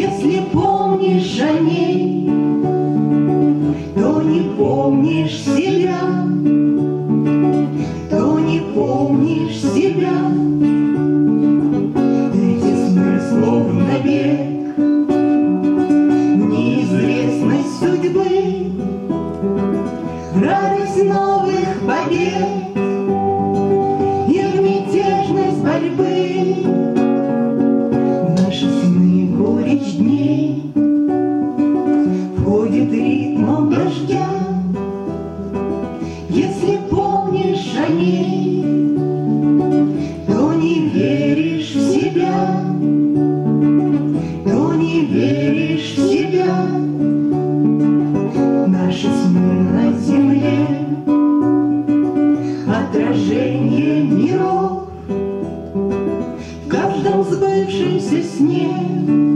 Если помнишь о ней, то не помнишь себя, то не помнишь себя. Эти сны словно бег в неизвестность судьбы, радость новых побед и в мятежность борьбы. Наши сны горечь дней входит ритмом дождя. Если помнишь о ней, то не веришь в себя, то не веришь в себя. Наши сны на земле отражение миров. В каждом сбывшемся сне